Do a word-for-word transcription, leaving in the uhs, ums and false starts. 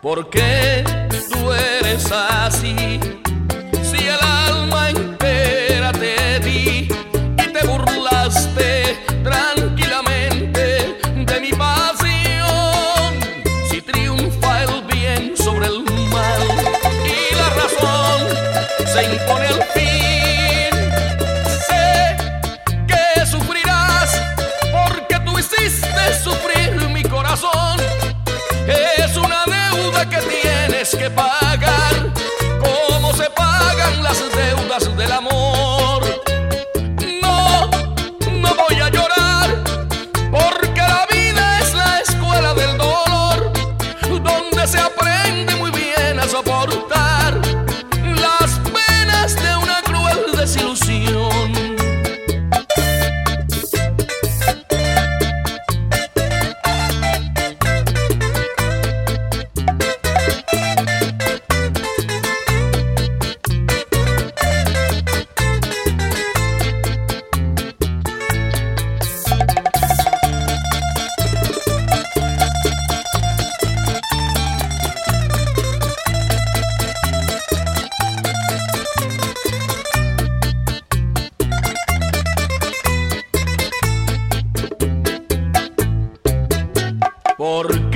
¿Por qué tú eres así? Si el alma entera te di y te burlaste tranquilamente de mi pasión. Si triunfa el bien sobre el mal y la razón se impone al fin, sé que sufrirás porque tú hiciste sufrir mi corazón. Es una deuda que tienes que pagar, como se pagan las deudas del amor. No, no voy a llorar, porque la vida es la escuela del dolor, donde se aprende muy bien a soportar las penas de una cruel desilusión. ¿Por